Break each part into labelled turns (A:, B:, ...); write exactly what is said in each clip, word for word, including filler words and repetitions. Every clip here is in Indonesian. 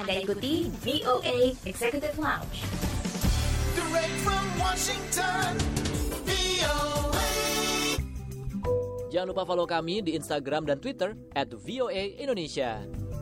A: Anda ikuti V O A Executive Lounge.
B: Direct from Washington, V O A.
C: Jangan lupa follow kami di Instagram dan Twitter at V O A Indonesia.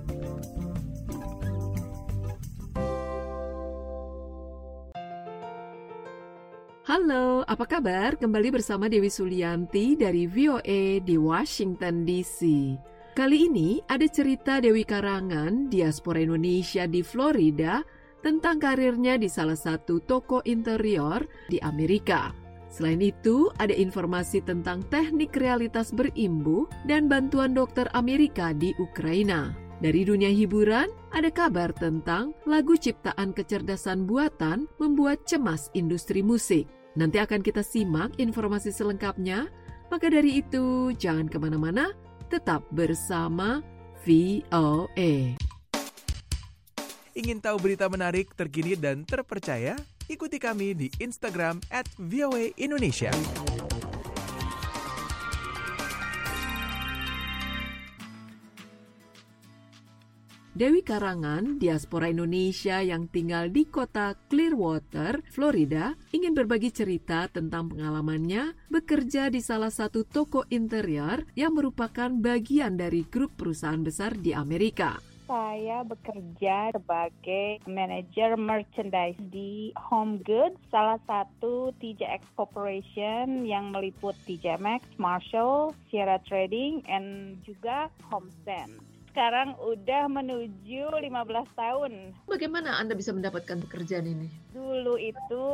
D: Halo, apa kabar? Kembali bersama Dewi Sulianti dari V O A di Washington D C. Kali ini ada cerita Dewi Karangan, diaspora Indonesia di Florida, tentang karirnya di salah satu toko interior di Amerika. Selain itu, ada informasi tentang teknik realitas berimbu dan bantuan dokter Amerika di Ukraina. Dari dunia hiburan, ada kabar tentang lagu ciptaan kecerdasan buatan membuat cemas industri musik. Nanti akan kita simak informasi selengkapnya, maka dari itu jangan kemana-mana, tetap bersama V O A.
E: Ingin tahu berita menarik, terkini, dan terpercaya? Ikuti kami di Instagram at V O A Indonesia.
D: Dewi Karangan, diaspora Indonesia yang tinggal di kota Clearwater, Florida, ingin berbagi cerita tentang pengalamannya bekerja di salah satu toko interior yang merupakan bagian dari grup perusahaan besar di Amerika.
F: Saya bekerja sebagai manajer merchandise di Home Goods, salah satu T J X Corporation yang meliput T J Maxx, Marshall, Sierra Trading, and juga HomeSense. Sekarang udah menuju lima belas tahun.
D: Bagaimana Anda bisa mendapatkan pekerjaan ini?
F: Dulu itu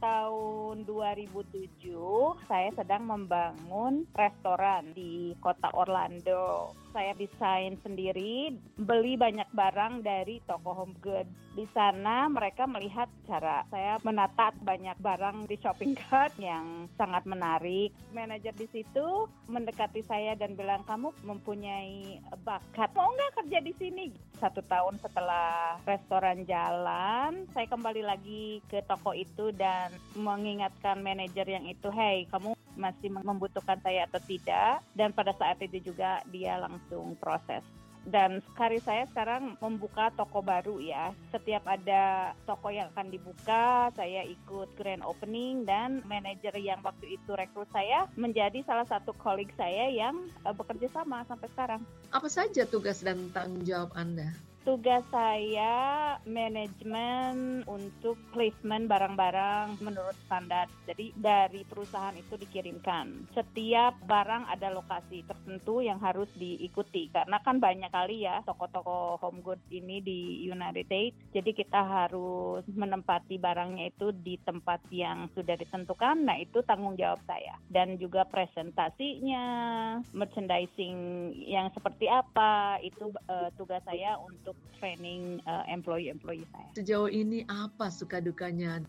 F: tahun dua ribu tujuh saya sedang membangun restoran di kota Orlando. Saya desain sendiri, beli banyak barang dari toko Home Goods. Di sana mereka melihat cara saya menata banyak barang di shopping cart yang sangat menarik. Manajer di situ mendekati saya dan bilang, kamu mempunyai bakat, mau nggak kerja di sini? Satu tahun setelah restoran jalan, saya kembali lagi ke toko itu dan mengingatkan manajer yang itu, hey, kamu masih membutuhkan saya atau tidak, dan pada saat itu juga dia langsung proses. Dan karir saya sekarang membuka toko baru ya. Setiap ada toko yang akan dibuka, saya ikut grand opening, dan manajer yang waktu itu rekrut saya menjadi salah satu koleg saya yang uh, bekerja sama sampai sekarang.
D: Apa saja tugas dan tanggung jawab Anda?
F: Tugas saya manajemen untuk placement barang-barang menurut standar. Jadi dari perusahaan itu dikirimkan. Setiap barang ada lokasi tertentu yang harus diikuti. Karena kan banyak kali ya toko-toko home goods ini di United States. Jadi kita harus menempati barangnya itu di tempat yang sudah ditentukan. Nah itu tanggung jawab saya. Dan juga presentasinya, merchandising yang seperti apa, itu uh, tugas saya untuk training uh, employee-employee saya.
D: Sejauh ini apa suka dukanya?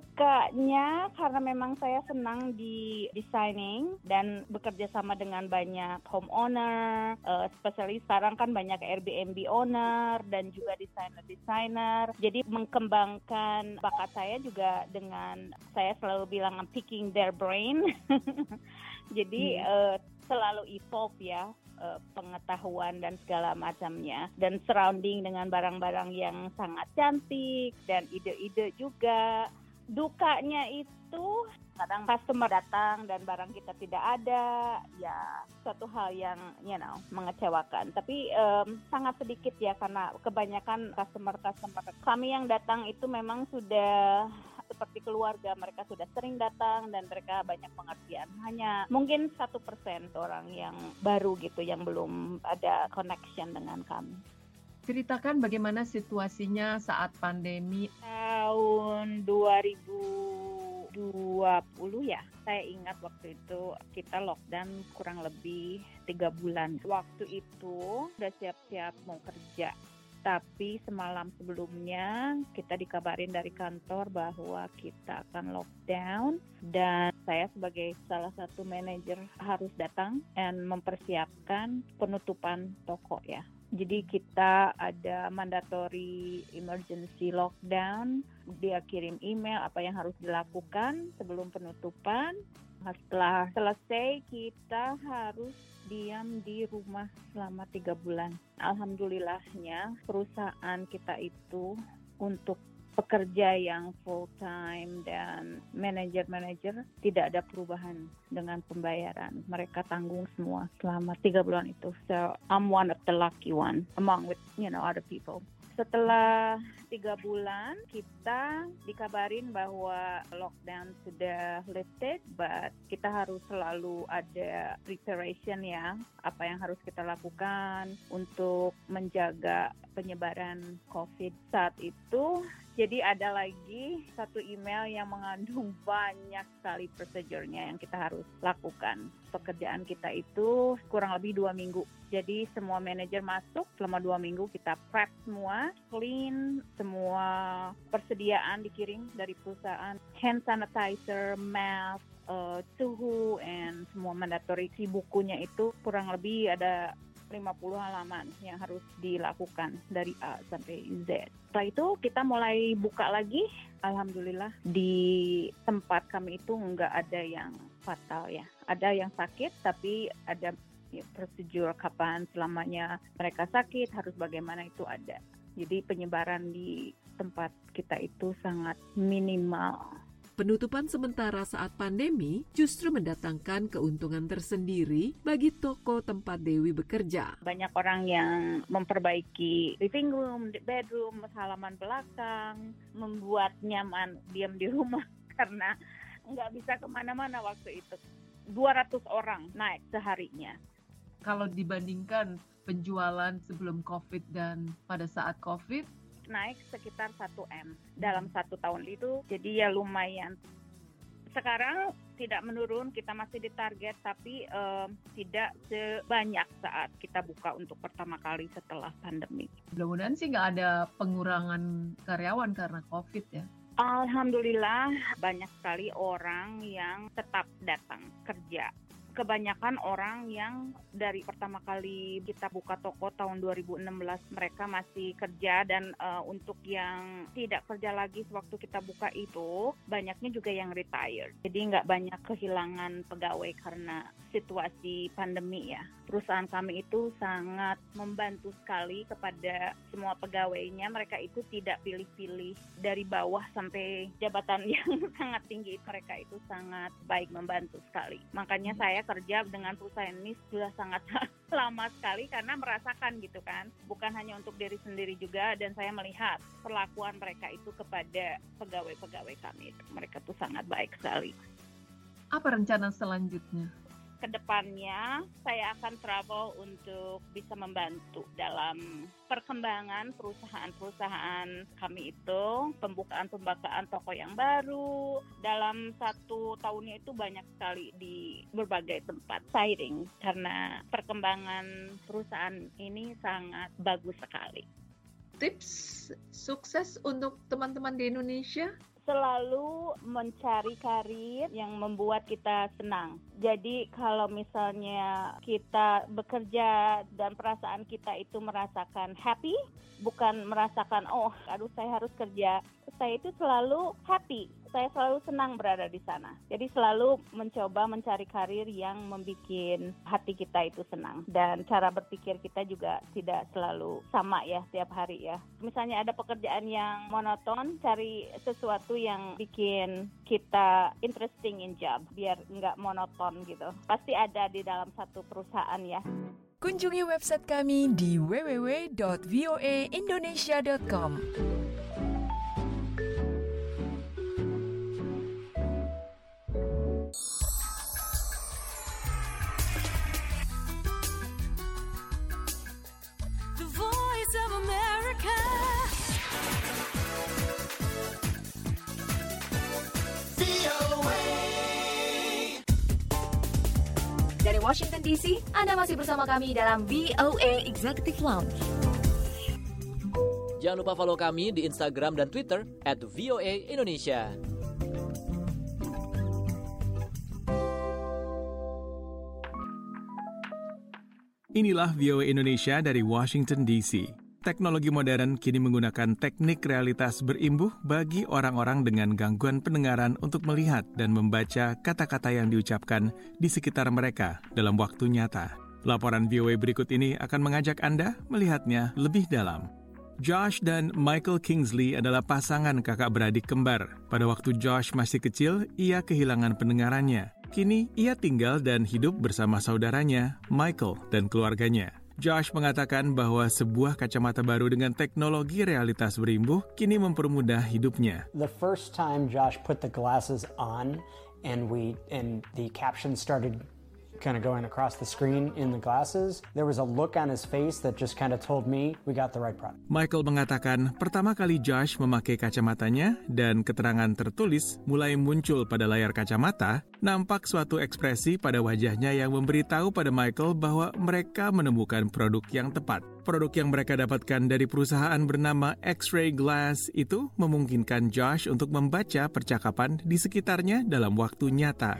F: Sukanya karena memang saya senang di designing dan bekerja sama dengan banyak homeowner, uh, especially sekarang kan banyak Airbnb owner dan juga designer-designer. Jadi mengembangkan bakat saya juga dengan, saya selalu bilang I'm picking their brain. Jadi hmm. uh, selalu evolve ya. Pengetahuan dan segala macamnya, dan surrounding dengan barang-barang yang sangat cantik dan ide-ide juga. Dukanya itu kadang customer datang dan barang kita tidak ada, ya suatu hal yang you know mengecewakan. Tapi um, sangat sedikit ya, karena kebanyakan customer-customer kami yang datang itu memang sudah seperti keluarga, mereka sudah sering datang dan mereka banyak pengertian. Hanya mungkin satu persen orang yang baru gitu, yang belum ada connection dengan kami.
D: Ceritakan bagaimana situasinya saat pandemi.
F: Tahun dua ribu dua puluh ya, saya ingat waktu itu kita lockdown kurang lebih tiga bulan. Waktu itu udah siap-siap mau kerja. Tapi semalam sebelumnya kita dikabarin dari kantor bahwa kita akan lockdown, dan saya sebagai salah satu manajer harus datang dan mempersiapkan penutupan toko ya. Jadi kita ada mandatory emergency lockdown, dia kirim email apa yang harus dilakukan sebelum penutupan. Setelah selesai kita harus diam di rumah selama tiga bulan. Alhamdulillahnya perusahaan kita itu untuk pekerja yang full time dan manajer-manajer tidak ada perubahan dengan pembayaran. Mereka tanggung semua selama tiga bulan itu. So I'm one of the lucky one among with you know other people. Setelah tiga bulan kita dikabarin bahwa lockdown sudah lifted, but kita harus selalu ada preparation ya, apa yang harus kita lakukan untuk menjaga penyebaran COVID saat itu. Jadi ada lagi satu email yang mengandung banyak sekali prosedurnya yang kita harus lakukan. Pekerjaan kita itu kurang lebih dua minggu. Jadi semua manajer masuk selama dua minggu kita prep semua, clean, semua persediaan dikirim dari perusahaan, hand sanitizer, mask, uh, suhu, and semua mandatory. Si bukunya itu kurang lebih ada lima puluh halaman yang harus dilakukan dari A sampai Z. Setelah itu kita mulai buka lagi. Alhamdulillah di tempat kami itu nggak ada yang fatal ya. Ada yang sakit tapi ada ya, prosedur kapan selamanya mereka sakit harus bagaimana itu ada. Jadi penyebaran di tempat kita itu sangat minimal.
D: Penutupan sementara saat pandemi justru mendatangkan keuntungan tersendiri bagi toko tempat Dewi bekerja.
F: Banyak orang yang memperbaiki living room, bedroom, halaman belakang, membuat nyaman diam di rumah karena nggak bisa kemana-mana waktu itu. dua ratus orang naik seharinya.
G: Kalau dibandingkan penjualan sebelum COVID dan pada saat COVID,
F: naik sekitar satu M dalam satu tahun itu, jadi ya lumayan. Sekarang tidak menurun, kita masih di target, tapi um, tidak sebanyak saat kita buka untuk pertama kali setelah pandemi.
G: Mudah-mudahan sih nggak ada pengurangan karyawan karena COVID ya.
F: Alhamdulillah banyak sekali orang yang tetap datang kerja. Kebanyakan orang yang dari pertama kali kita buka toko tahun dua ribu enam belas mereka masih kerja, dan uh, untuk yang tidak kerja lagi sewaktu kita buka itu banyaknya juga yang retired. Jadi nggak banyak kehilangan pegawai karena situasi pandemi ya. Perusahaan kami itu sangat membantu sekali kepada semua pegawainya. Mereka itu tidak pilih-pilih dari bawah sampai jabatan yang sangat tinggi. Mereka itu sangat baik membantu sekali. Makanya saya kerja dengan perusahaan ini sudah sangat lama sekali karena merasakan gitu kan, bukan hanya untuk diri sendiri juga, dan saya melihat perlakuan mereka itu kepada pegawai-pegawai kami, mereka tuh sangat baik sekali.
G: Apa rencana selanjutnya?
F: Kedepannya saya akan travel untuk bisa membantu dalam perkembangan perusahaan-perusahaan kami itu, pembukaan-pembukaan toko yang baru. Dalam satu tahunnya itu banyak sekali di berbagai tempat sighting karena perkembangan perusahaan ini sangat bagus sekali.
G: Tips sukses untuk teman-teman di Indonesia?
F: Selalu mencari karir yang membuat kita senang. Jadi kalau misalnya kita bekerja dan perasaan kita itu merasakan happy, bukan merasakan oh aduh saya harus kerja. Saya itu selalu happy, saya selalu senang berada di sana. Jadi selalu mencoba mencari karir yang membuat hati kita itu senang. Dan cara berpikir kita juga tidak selalu sama ya tiap hari ya. Misalnya ada pekerjaan yang monoton, cari sesuatu yang bikin kita interesting in job, biar nggak monoton gitu. Pasti ada di dalam satu perusahaan ya.
H: Kunjungi website kami di w w w dot v o a indonesia dot com.
B: The Voice of America. V O A.
A: Dari Washington D C, Anda masih bersama kami dalam V O A Executive Lounge.
C: Jangan lupa follow kami di Instagram dan Twitter at V O A Indonesia.
E: Inilah V O A Indonesia dari Washington D C. Teknologi modern kini menggunakan teknik realitas berimbuh bagi orang-orang dengan gangguan pendengaran untuk melihat dan membaca kata-kata yang diucapkan di sekitar mereka dalam waktu nyata. Laporan V O A berikut ini akan mengajak Anda melihatnya lebih dalam. Josh dan Michael Kingsley adalah pasangan kakak beradik kembar. Pada waktu Josh masih kecil, ia kehilangan pendengarannya. Kini, ia tinggal dan hidup bersama saudaranya, Michael, dan keluarganya. Josh mengatakan bahwa sebuah kacamata baru dengan teknologi realitas berimbuh kini mempermudah hidupnya.
I: The first time Josh put the glasses on and we and the captions started kind of going across the screen in the glasses, there was a look on his face that just kind of told me we got the right product.
E: Michael mengatakan pertama kali Josh memakai kacamatanya dan keterangan tertulis mulai muncul pada layar kacamata, nampak suatu ekspresi pada wajahnya yang memberitahu pada Michael bahwa mereka menemukan produk yang tepat. Produk yang mereka dapatkan dari perusahaan bernama X-Ray Glass itu memungkinkan Josh untuk membaca percakapan di sekitarnya dalam waktu nyata.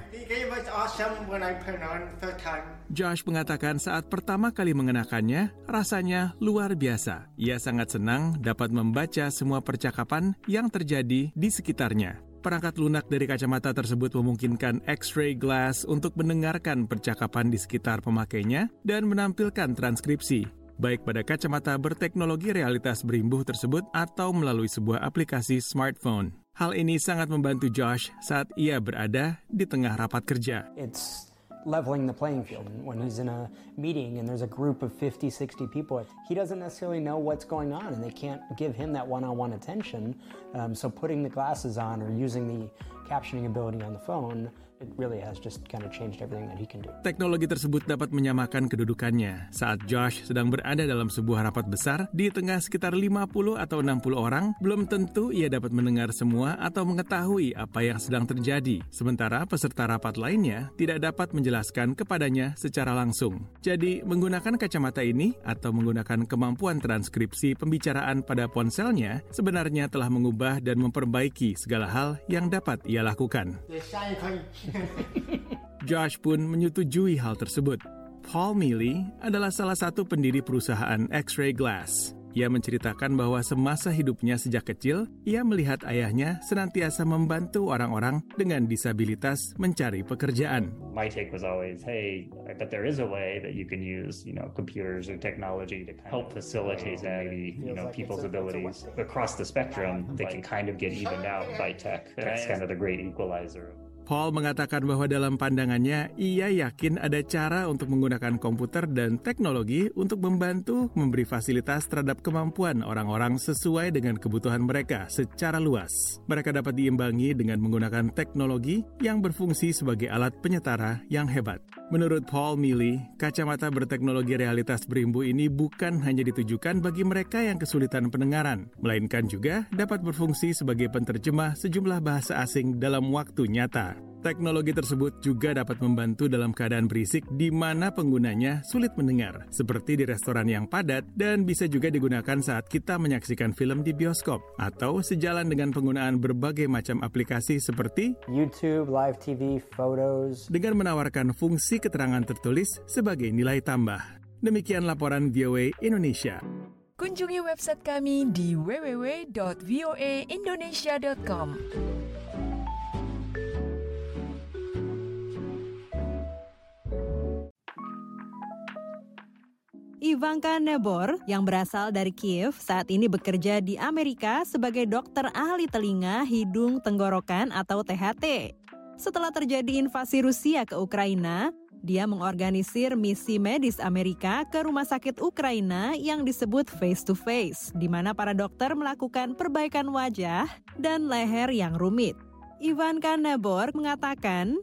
E: Josh mengatakan saat pertama kali mengenakannya, rasanya luar biasa. Ia sangat senang dapat membaca semua percakapan yang terjadi di sekitarnya. Perangkat lunak dari kacamata tersebut memungkinkan X-Ray Glass untuk mendengarkan percakapan di sekitar pemakainya dan menampilkan transkripsi, baik pada kacamata berteknologi realitas berimbuh tersebut atau melalui sebuah aplikasi smartphone. Hal ini sangat membantu Josh saat ia berada di tengah rapat kerja.
I: It's leveling the playing field. When he's in a meeting and there's a group of fifty, sixty people, he doesn't necessarily know what's going on and they can't give him that one-on-one attention. Um, so putting the glasses on or using the captioning ability on the phone, it really has just kind of changed everything that he can do.
E: Teknologi tersebut dapat menyamakan kedudukannya saat Josh sedang berada dalam sebuah rapat besar di tengah sekitar lima puluh atau enam puluh orang, belum tentu ia dapat mendengar semua atau mengetahui apa yang sedang terjadi. Sementara peserta rapat lainnya tidak dapat menjelaskan kepadanya secara langsung. Jadi, menggunakan kacamata ini atau menggunakan kemampuan transkripsi pembicaraan pada ponselnya sebenarnya telah mengubah dan memperbaiki segala hal yang dapat ia lakukan. Josh pun menyetujui hal tersebut. Paul Mealy adalah salah satu pendiri perusahaan X-Ray Glass. Ia menceritakan bahwa semasa hidupnya sejak kecil, ia melihat ayahnya senantiasa membantu orang-orang dengan disabilitas mencari pekerjaan.
J: My take was always, hey, but there is a way that you can use, you know, computers or technology to kind help facilitate maybe, you know, people's abilities across the spectrum. They can kind of get evened out by tech. That's kind of the great equalizer.
E: Paul mengatakan bahwa dalam pandangannya, ia yakin ada cara untuk menggunakan komputer dan teknologi untuk membantu memberi fasilitas terhadap kemampuan orang-orang sesuai dengan kebutuhan mereka secara luas. Mereka dapat diimbangi dengan menggunakan teknologi yang berfungsi sebagai alat penyetara yang hebat. Menurut Paul Mealy, kacamata berteknologi realitas berimbuh ini bukan hanya ditujukan bagi mereka yang kesulitan pendengaran, melainkan juga dapat berfungsi sebagai penterjemah sejumlah bahasa asing dalam waktu nyata. Teknologi tersebut juga dapat membantu dalam keadaan berisik di mana penggunanya sulit mendengar, seperti di restoran yang padat, dan bisa juga digunakan saat kita menyaksikan film di bioskop, atau sejalan dengan penggunaan berbagai macam aplikasi seperti
I: YouTube, live T V, photos,
E: dengan menawarkan fungsi keterangan tertulis sebagai nilai tambah. Demikian laporan V O A Indonesia.
H: Kunjungi website kami di w w w dot v o a indonesia dot com.
K: Ivanka Nebor yang berasal dari Kiev saat ini bekerja di Amerika sebagai dokter ahli telinga, hidung, tenggorokan atau T H T. Setelah terjadi invasi Rusia ke Ukraina, dia mengorganisir misi medis Amerika ke rumah sakit Ukraina yang disebut face to face, di mana para dokter melakukan perbaikan wajah dan leher yang rumit. Ivanka Nebor mengatakan,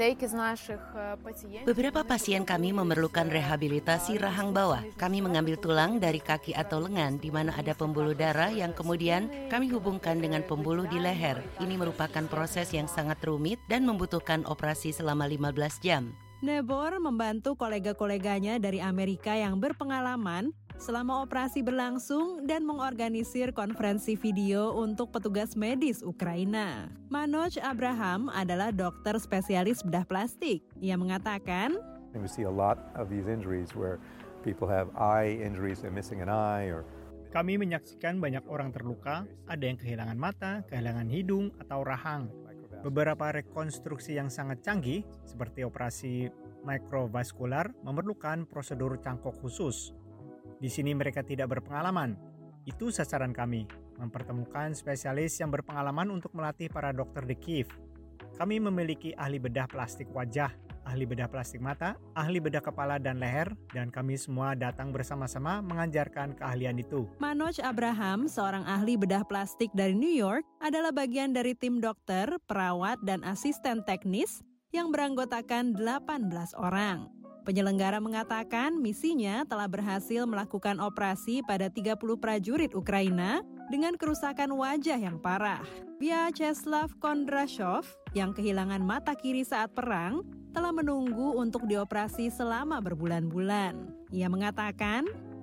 L: beberapa pasien kami memerlukan rehabilitasi rahang bawah. Kami mengambil tulang dari kaki atau lengan di mana ada pembuluh darah yang kemudian kami hubungkan dengan pembuluh di leher. Ini merupakan proses yang sangat rumit dan membutuhkan operasi selama lima belas jam.
K: Nebor membantu kolega-koleganya dari Amerika yang berpengalaman selama operasi berlangsung dan mengorganisir konferensi video untuk petugas medis Ukraina. Manoj Abraham adalah dokter spesialis bedah plastik. Ia mengatakan,
M: we see a lot of these injuries where People have eye injuries, they're missing an eye or
N: Kami menyaksikan banyak orang terluka, ada yang kehilangan mata, kehilangan hidung, atau rahang. Beberapa rekonstruksi yang sangat canggih, seperti operasi mikrovaskular, memerlukan prosedur cangkok khusus. Di sini mereka tidak berpengalaman. Itu sasaran kami, mempertemukan spesialis yang berpengalaman untuk melatih para dokter di Kiev. Kami memiliki ahli bedah plastik wajah, ahli bedah plastik mata, ahli bedah kepala dan leher, dan kami semua datang bersama-sama mengajarkan keahlian itu.
K: Manoj Abraham, seorang ahli bedah plastik dari New York, adalah bagian dari tim dokter, perawat, dan asisten teknis yang beranggotakan delapan belas orang. Penyelenggara mengatakan misinya telah berhasil melakukan operasi pada tiga puluh prajurit Ukraina dengan kerusakan wajah yang parah. Vyacheslav Kondrashov, yang kehilangan mata kiri saat perang, telah menunggu untuk dioperasi selama berbulan-bulan. Ia mengatakan,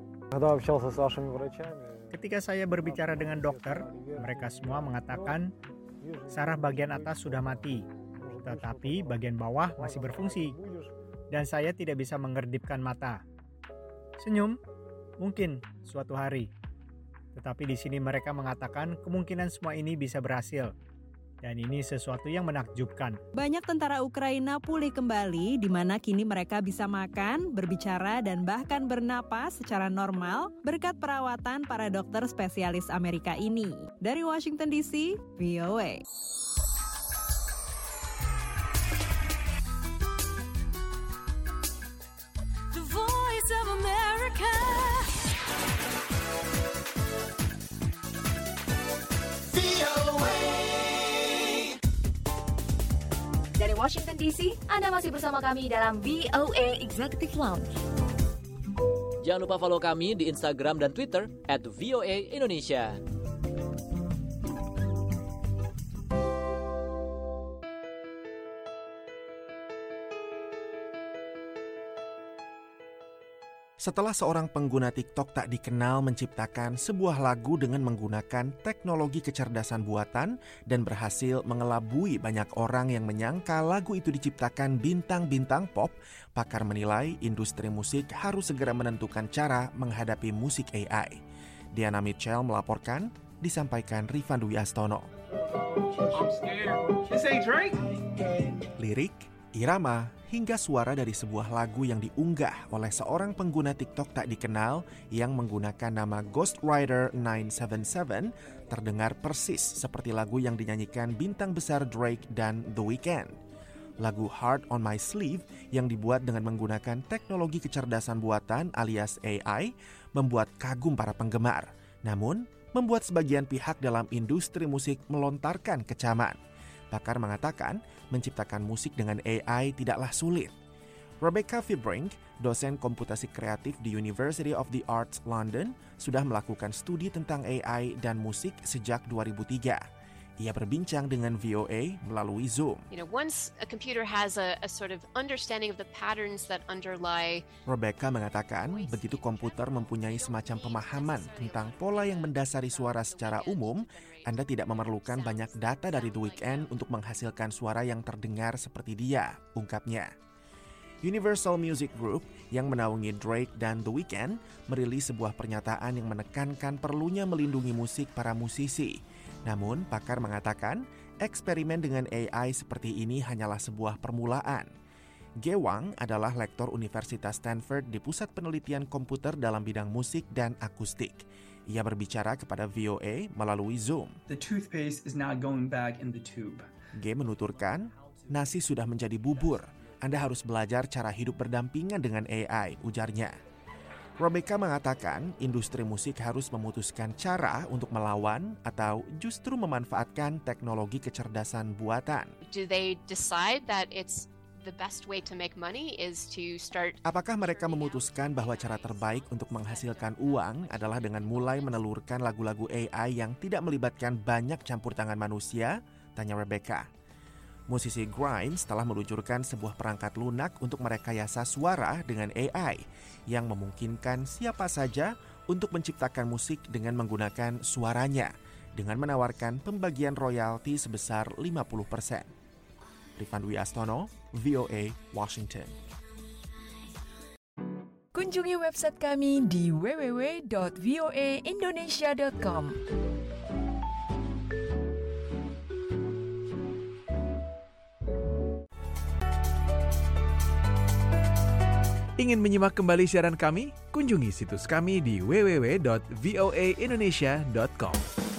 N: ketika saya berbicara dengan dokter, mereka semua mengatakan saraf bagian atas sudah mati, tetapi bagian bawah masih berfungsi, dan saya tidak bisa mengerdipkan mata. Senyum, mungkin suatu hari. Tetapi di sini mereka mengatakan kemungkinan semua ini bisa berhasil. Dan ini sesuatu yang menakjubkan.
K: Banyak tentara Ukraina pulih kembali, di mana kini mereka bisa makan, berbicara, dan bahkan bernapas secara normal berkat perawatan para dokter spesialis Amerika ini. Dari Washington D C, V O A.
B: The Voice of America.
A: V O A. Dari Washington D C, Anda masih bersama kami dalam V O A Executive Lounge.
C: Jangan lupa follow kami di Instagram dan Twitter at V O A Indonesia.
O: Setelah seorang pengguna TikTok tak dikenal menciptakan sebuah lagu dengan menggunakan teknologi kecerdasan buatan dan berhasil mengelabui banyak orang yang menyangka lagu itu diciptakan bintang-bintang pop, pakar menilai industri musik harus segera menentukan cara menghadapi musik A I. Diana Mitchell melaporkan, disampaikan Rifan Dwi Astono. Lirik, irama, hingga suara dari sebuah lagu yang diunggah oleh seorang pengguna TikTok tak dikenal yang menggunakan nama Ghost Rider sembilan tujuh tujuh terdengar persis seperti lagu yang dinyanyikan bintang besar Drake dan The Weeknd. Lagu Heart on My Sleeve yang dibuat dengan menggunakan teknologi kecerdasan buatan alias A I membuat kagum para penggemar. Namun, membuat sebagian pihak dalam industri musik melontarkan kecaman. Pakar mengatakan, menciptakan musik dengan A I tidaklah sulit. Rebecca Fibrink, dosen komputasi kreatif di University of the Arts London, sudah melakukan studi tentang A I dan musik sejak dua ribu tiga. Ia berbincang dengan V O A melalui Zoom.
P: You know, once a computer has a, a sort of understanding of the patterns that underlie.
O: Rebecca mengatakan, begitu komputer mempunyai semacam pemahaman tentang pola yang mendasari suara secara umum, Anda tidak memerlukan banyak data dari The Weeknd untuk menghasilkan suara yang terdengar seperti dia, ungkapnya. Universal Music Group yang menaungi Drake dan The Weeknd merilis sebuah pernyataan yang menekankan perlunya melindungi musik para musisi. Namun, pakar mengatakan eksperimen dengan A I seperti ini hanyalah sebuah permulaan. Ge Wang adalah lektor Universitas Stanford di Pusat Penelitian Komputer dalam bidang musik dan akustik. Ia berbicara kepada V O A melalui Zoom.
Q: The toothpaste is now going back in the tube.
O: Ge menuturkan, nasi sudah menjadi bubur. Anda harus belajar cara hidup berdampingan dengan A I, ujarnya. Rebecca mengatakan industri musik harus memutuskan cara untuk melawan atau justru memanfaatkan teknologi kecerdasan buatan.
P: Do they decide that it's the best way to make money is to start.
O: Apakah mereka memutuskan bahwa cara terbaik untuk menghasilkan uang adalah dengan mulai menelurkan lagu-lagu A I yang tidak melibatkan banyak campur tangan manusia? Tanya Rebecca. Musisi Grimes telah meluncurkan sebuah perangkat lunak untuk merekayasa suara dengan A I yang memungkinkan siapa saja untuk menciptakan musik dengan menggunakan suaranya dengan menawarkan pembagian royalti sebesar lima puluh persen. Rifan Dwi Astono, V O A, Washington.
H: Kunjungi website kami di w w w dot v o a indonesia dot com.
E: Ingin menyimak kembali siaran kami? Kunjungi situs kami di w w w dot v o a indonesia dot com.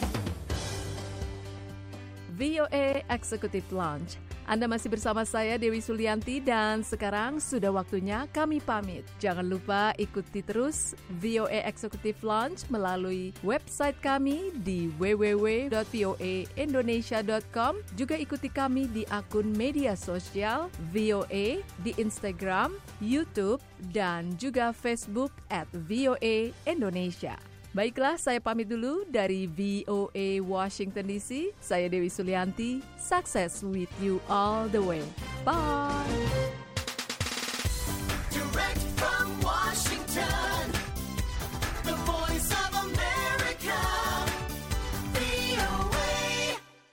D: V O A Executive Lounge. Anda masih bersama saya Dewi Sulianti dan sekarang sudah waktunya kami pamit. Jangan lupa ikuti terus V O A Executive Lounge melalui website kami di w w w dot v o a indonesia dot com. Juga ikuti kami di akun media sosial V O A di Instagram, YouTube, dan juga Facebook at V O A Indonesia. Baiklah, saya pamit dulu dari V O A Washington D C. Saya Dewi Sulianti. Success with you all the way. Bye!